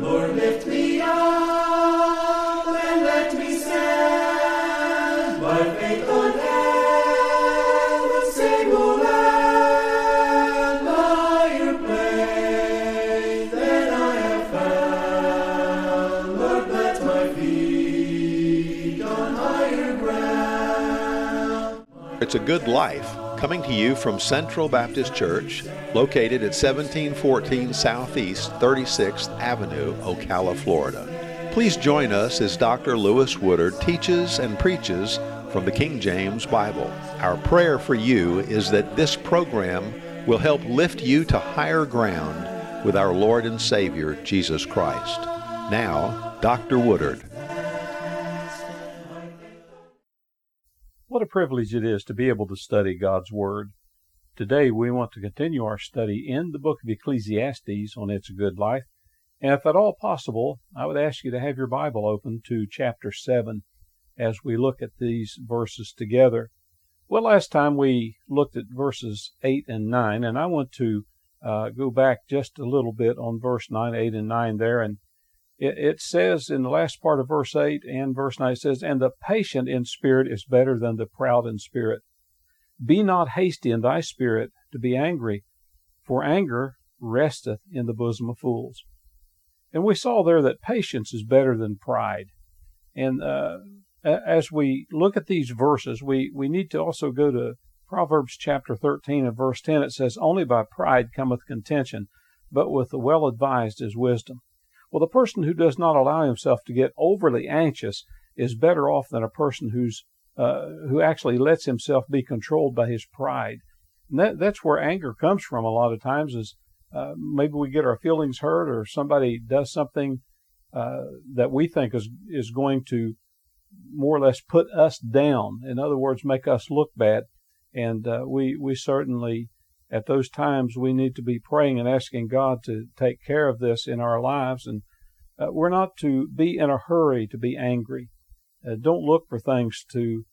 Lord, lift me up and let me stand by faith on heaven's stable land, higher place than I have found. Lord, plant my feet on higher ground. It's a Good Life, coming to you from Central Baptist Church, located at 1714 Southeast 36th Avenue, Ocala, Florida. Please join us as Dr. Lewis Woodard teaches and preaches from the King James Bible. Our prayer for you is that this program will help lift you to higher ground with our Lord and Savior, Jesus Christ. Now, Dr. Woodard. What a privilege it is to be able to study God's Word. Today we want to continue our study in the book of Ecclesiastes on It's a Good Life. And if at all possible, I would ask you to have your Bible open to chapter 7 as we look at these verses together. Well, last time we looked at verses 8 and 9, and I want to go back just a little bit on verse 9, 8, and 9 there. And it says in the last part of verse 8 and verse 9, it says, "And the patient in spirit is better than the proud in spirit. Be not hasty in thy spirit to be angry, for anger resteth in the bosom of fools." And we saw there that patience is better than pride. And as we look at these verses, we need to also go to Proverbs chapter 13 and verse 10. It says, "Only by pride cometh contention, but with the well-advised is wisdom." Well, the person who does not allow himself to get overly anxious is better off than a person who actually lets himself be controlled by his pride. And that's where anger comes from a lot of times, is maybe we get our feelings hurt, or somebody does something that we think is going to more or less put us down. In other words, make us look bad. And we certainly, at those times, we need to be praying and asking God to take care of this in our lives. And we're not to be in a hurry to be angry. Don't look for things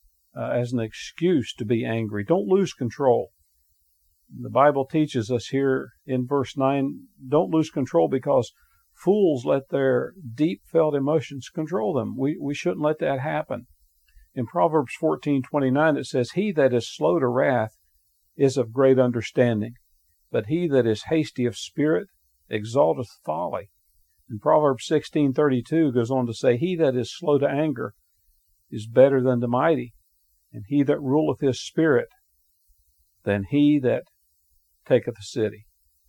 as an excuse to be angry. Don't lose control. The Bible teaches us here in verse 9, don't lose control, because fools let their deep felt emotions control them. We shouldn't let that happen. In Proverbs 14:29, it says, "He that is slow to wrath is of great understanding, but he that is hasty of spirit exalteth folly." And Proverbs 16:32 goes on to say, "He that is slow to anger is better than the mighty, and he that ruleth his spirit than he that taketh a city."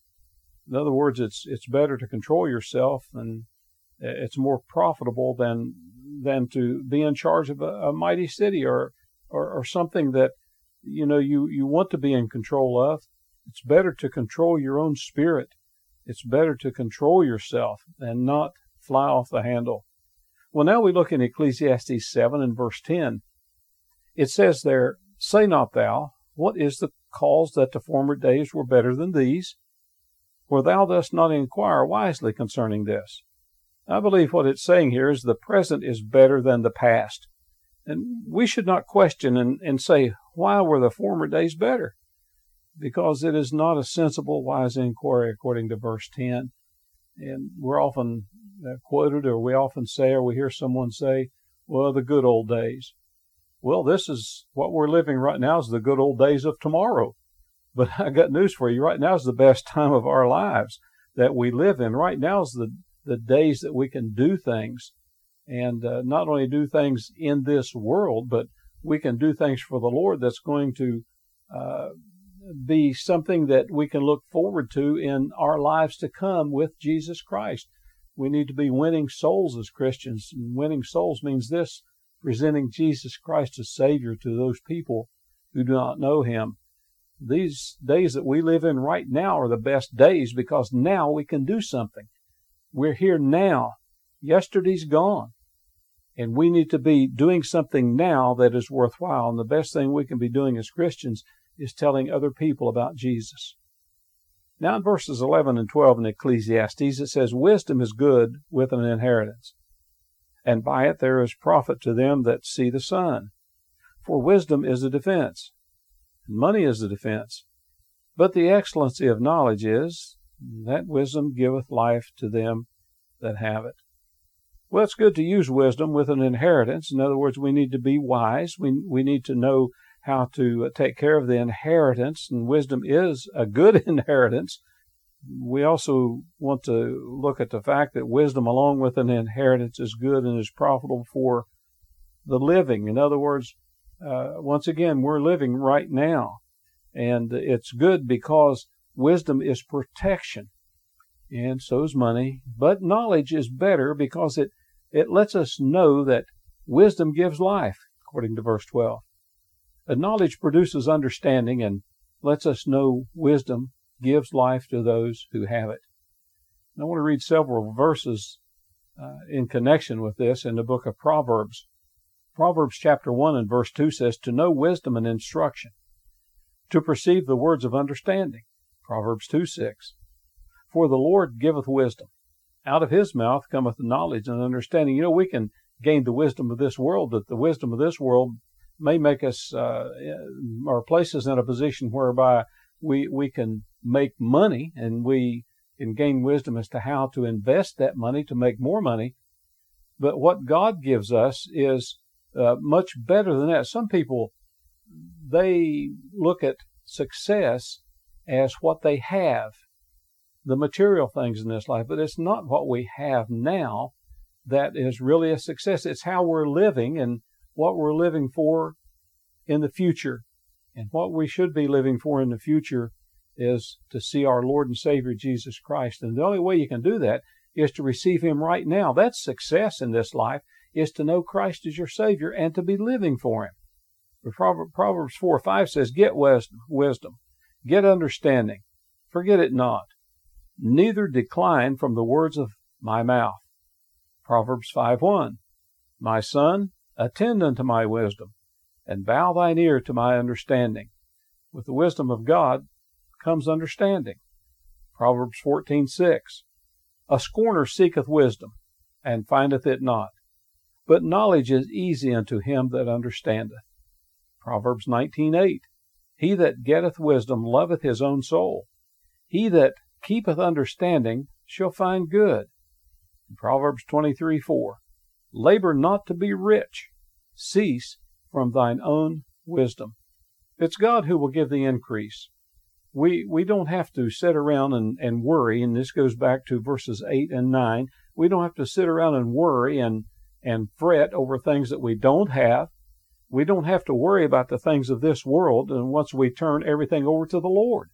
In other words, it's better to control yourself, and it's more profitable than to be in charge of a mighty city or something that you want to be in control of. It's better to control your own spirit. It's better to control yourself and not fly off the handle. Well, now we look in Ecclesiastes 7 and verse 10. It says there, "Say not thou, what is the cause that the former days were better than these? For thou dost not inquire wisely concerning this." I believe what it's saying here is the present is better than the past. And we should not question and say, why were the former days better? Because it is not a sensible, wise inquiry according to verse 10. And we're often quoted, or we often say, or we hear someone say, well, the good old days. Well, this is what we're living right now, is the good old days of tomorrow. But I got news for you. Right now is the best time of our lives that we live in. Right now is the days that we can do things, and not only do things in this world, but we can do things for the Lord that's going to be something that we can look forward to in our lives to come with Jesus Christ. We need to be winning souls as Christians, and winning souls means this: presenting Jesus Christ as Savior to those people who do not know Him. These days that we live in right now are the best days, because now we can do something. We're here now. Yesterday's gone. And we need to be doing something now that is worthwhile. And the best thing we can be doing as Christians is telling other people about Jesus. Now in verses 11 and 12 in Ecclesiastes, it says, "Wisdom is good with an inheritance, and by it there is profit to them that see the sun. For wisdom is a defense, and money is a defense. But the excellency of knowledge is, that wisdom giveth life to them that have it. Well, it's good to use wisdom with an inheritance. In other words, we need to be wise. We need to know how to take care of the inheritance, and wisdom is a good inheritance. We also want to look at the fact that wisdom along with an inheritance is good and is profitable for the living. In other words, once again, we're living right now, and it's good because wisdom is protection, and so is money. But knowledge is better because it lets us know that wisdom gives life, according to verse 12. And knowledge produces understanding and lets us know wisdom gives life to those who have it. And I want to read several verses in connection with this in the book of Proverbs. Proverbs chapter 1 and verse 2 says, "To know wisdom and instruction, to perceive the words of understanding." Proverbs 2:6, "For the Lord giveth wisdom. Out of his mouth cometh knowledge and understanding." You know, we can gain the wisdom of this world, but the wisdom of this world may make us or place us in a position whereby we can make money, and we can gain wisdom as to how to invest that money to make more money. But what God gives us is much better than that. Some people, they look at success as what they have, the material things in this life, but it's not what we have now that is really a success. It's how we're living and what we're living for in the future. And what we should be living for in the future is to see our Lord and Savior Jesus Christ. And the only way you can do that is to receive Him right now. That's success in this life, is to know Christ as your Savior and to be living for Him. Proverbs 4:5 says, "Get wisdom, get understanding, forget it not, neither decline from the words of my mouth." Proverbs 5:1, "My son, attend unto my wisdom, and bow thine ear to my understanding." With the wisdom of God comes understanding. Proverbs 14:6, "A scorner seeketh wisdom, and findeth it not, but knowledge is easy unto him that understandeth." Proverbs 19:8, "He that getteth wisdom loveth his own soul. He that keepeth understanding shall find good." Proverbs 23:4, "Labor not to be rich, cease from thine own wisdom." It's God who will give the increase. We don't have to sit around and worry, and this goes back to verses 8 and 9. We don't have to sit around and worry and fret over things that we don't have. We don't have to worry about the things of this world, and once we turn everything over to the Lord.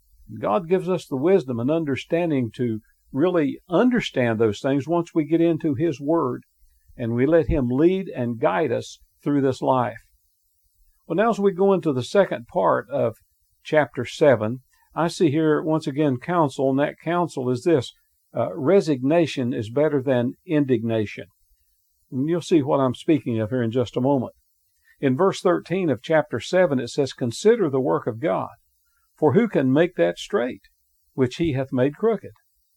God gives us the wisdom and understanding to really understand those things once we get into His Word, and we let Him lead and guide us through this life. Well, now as we go into the second part of chapter 7, I see here once again counsel, and that counsel is this: resignation is better than indignation. And you'll see what I'm speaking of here in just a moment. In verse 13 of chapter 7, it says, "Consider the work of God, for who can make that straight, which He hath made crooked?"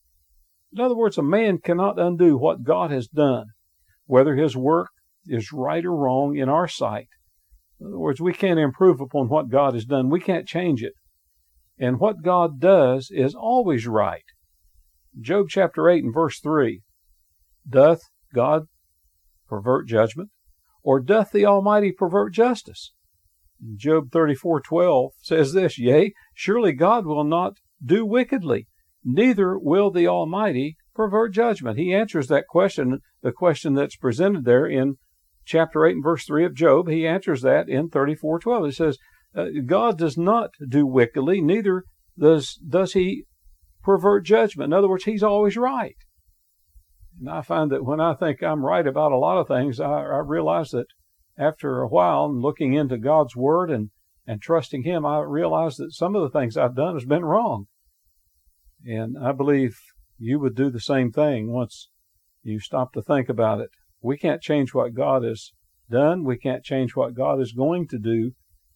In other words, a man cannot undo what God has done, whether His work is right or wrong in our sight. In other words, we can't improve upon what God has done. We can't change it. And what God does is always right. Job chapter 8 and verse 3, "Doth God pervert judgment, or doth the Almighty pervert justice?" Job 34:12 says this, "Yea, surely God will not do wickedly, neither will the Almighty pervert judgment." He answers that question, the question that's presented there in chapter 8 and verse 3 of Job. He answers that in 34:12. He says, God does not do wickedly, neither does He pervert judgment. In other words, He's always right. And I find that when I think I'm right about a lot of things, I realize that after a while, looking into God's Word and trusting Him, I realize that some of the things I've done has been wrong. And I believe you would do the same thing once you stop to think about it. We can't change what God has done. We can't change what God is going to do.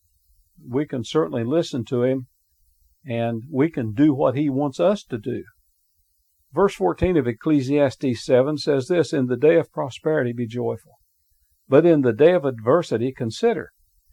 We can certainly listen to Him, and we can do what He wants us to do. Verse 14 of Ecclesiastes 7 says this, "In the day of prosperity be joyful, but in the day of adversity consider.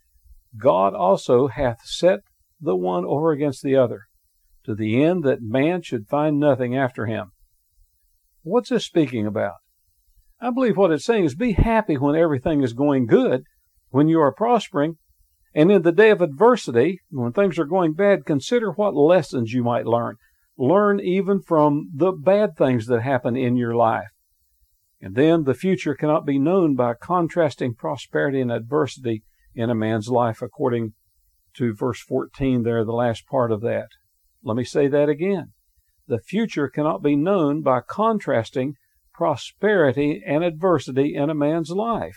God also hath set the one over against the other, to the end that man should find nothing after him." What's this speaking about? I believe what it's saying is be happy when everything is going good, when you are prospering, and in the day of adversity, when things are going bad, consider what lessons you might learn. Learn even from the bad things that happen in your life. And then the future cannot be known by contrasting prosperity and adversity in a man's life, according to verse 14 there, the last part of that. Let me say that again. The future cannot be known by contrasting prosperity and adversity in a man's life.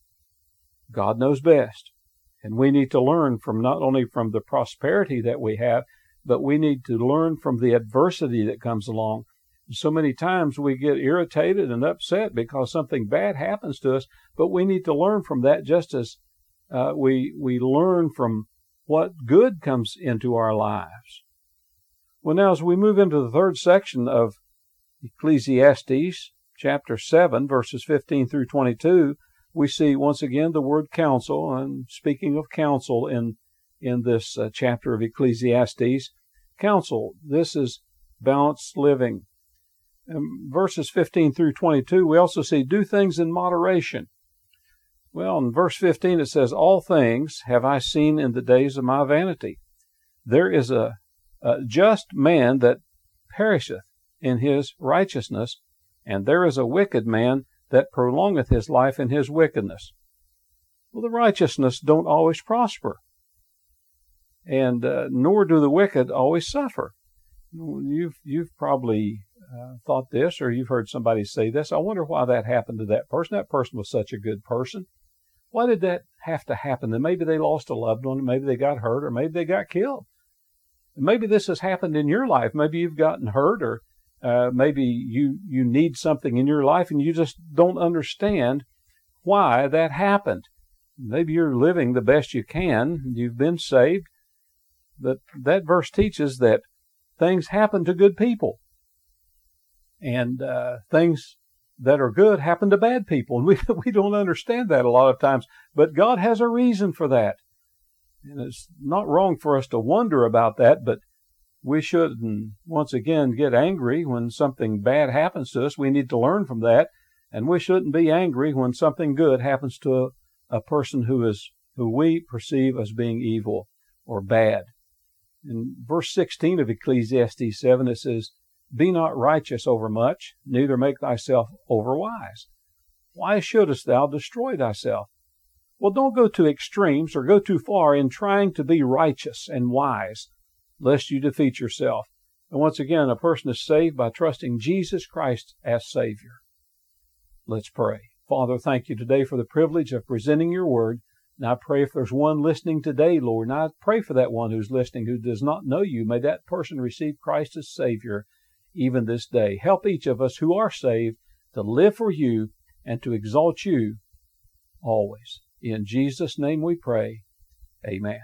God knows best. And we need to learn from not only from the prosperity that we have, but we need to learn from the adversity that comes along. So many times we get irritated and upset because something bad happens to us, but we need to learn from that just as we learn from what good comes into our lives. Well, now as we move into the third section of Ecclesiastes, chapter 7, verses 15 through 22, we see once again the word counsel. And speaking of counsel in this chapter of Ecclesiastes, counsel, this is balanced living. Verses 15 through 22, we also see do things in moderation. Well, in verse 15 it says, all things have I seen in the days of my vanity. There is a just man that perisheth in his righteousness, and there is a wicked man that prolongeth his life in his wickedness. Well, the righteousness don't always prosper, and nor do the wicked always suffer. You've probably thought this, or you've heard somebody say this. I wonder why that happened to that person. That person was such a good person. Why did that have to happen? Then maybe they lost a loved one, maybe they got hurt, or maybe they got killed. Maybe this has happened in your life. Maybe you've gotten hurt, or maybe you need something in your life and you just don't understand why that happened. Maybe you're living the best you can. You've been saved. But that verse teaches that things happen to good people. And things that are good happen to bad people. And we don't understand that a lot of times. But God has a reason for that. And it's not wrong for us to wonder about that, but we shouldn't, once again, get angry when something bad happens to us. We need to learn from that. And we shouldn't be angry when something good happens to a person who we perceive as being evil or bad. In verse 16 of Ecclesiastes 7, it says, be not righteous over much, neither make thyself overwise. Why shouldest thou destroy thyself? Well, don't go to extremes or go too far in trying to be righteous and wise, lest you defeat yourself. And once again, a person is saved by trusting Jesus Christ as Savior. Let's pray. Father, thank you today for the privilege of presenting your word. And I pray if there's one listening today, Lord, and I pray for that one who's listening who does not know you, may that person receive Christ as Savior even this day. Help each of us who are saved to live for you and to exalt you always. In Jesus' name we pray. Amen.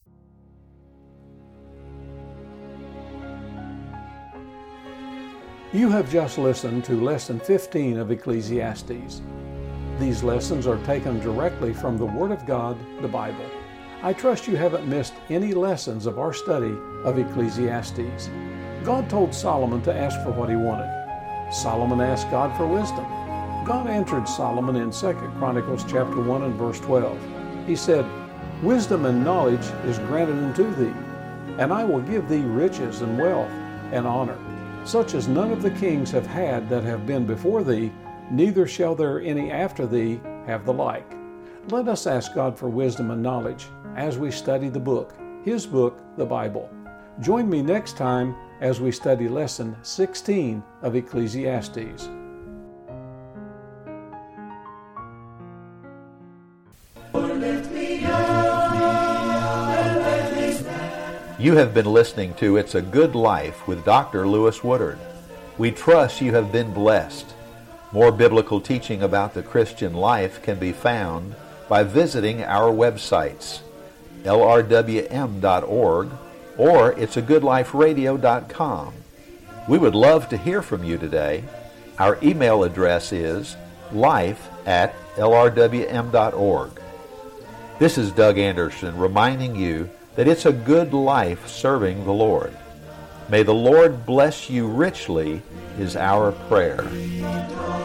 You have just listened to Lesson 15 of Ecclesiastes. These lessons are taken directly from the Word of God, the Bible. I trust you haven't missed any lessons of our study of Ecclesiastes. God told Solomon to ask for what he wanted. Solomon asked God for wisdom. God answered Solomon in 2 Chronicles chapter 1 and verse 12. He said, wisdom and knowledge is granted unto thee, and I will give thee riches and wealth and honor, such as none of the kings have had that have been before thee, neither shall there any after thee have the like. Let us ask God for wisdom and knowledge as we study the book, His book, the Bible. Join me next time as we study Lesson 16 of Ecclesiastes. You have been listening to It's a Good Life with Dr. Lewis Woodard. We trust you have been blessed. More biblical teaching about the Christian life can be found by visiting our websites, lrwm.org or it'sagoodliferadio.com. We would love to hear from you today. Our email address is life@lrwm.org. This is Doug Anderson reminding you that it's a good life serving the Lord. May the Lord bless you richly is our prayer.